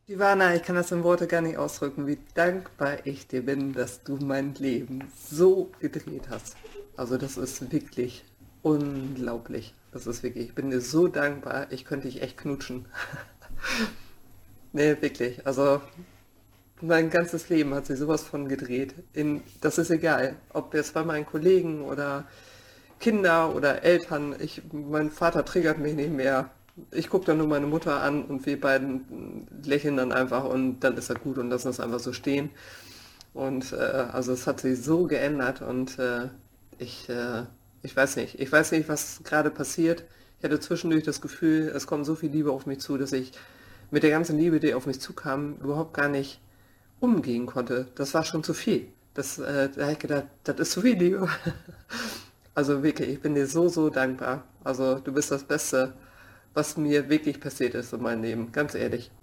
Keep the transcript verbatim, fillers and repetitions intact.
Ivana, ich kann das in Worte gar nicht ausdrücken, wie dankbar ich dir bin, dass du mein Leben so gedreht hast. Also das ist wirklich unglaublich. Das ist wirklich, ich bin dir so dankbar, ich könnte dich echt knutschen. Nee, wirklich. Also mein ganzes Leben hat sich sowas von gedreht. In, das ist egal, ob jetzt bei meinen Kollegen oder Kinder oder Eltern. Ich, mein Vater triggert mich nicht mehr. Ich gucke dann nur meine Mutter an und wir beiden lächeln dann einfach und dann ist er gut und lassen es einfach so stehen. Und äh, also es hat sich so geändert und äh, ich, äh, ich weiß nicht, ich weiß nicht, was gerade passiert. Ich hatte zwischendurch das Gefühl, es kommt so viel Liebe auf mich zu, dass ich mit der ganzen Liebe, die auf mich zukam, überhaupt gar nicht umgehen konnte. Das war schon zu viel. Das, äh, da habe ich gedacht, das ist zu viel Liebe. Also wirklich, ich bin dir so, so dankbar. Also du bist das Beste, was mir wirklich passiert ist in meinem Leben, ganz ehrlich.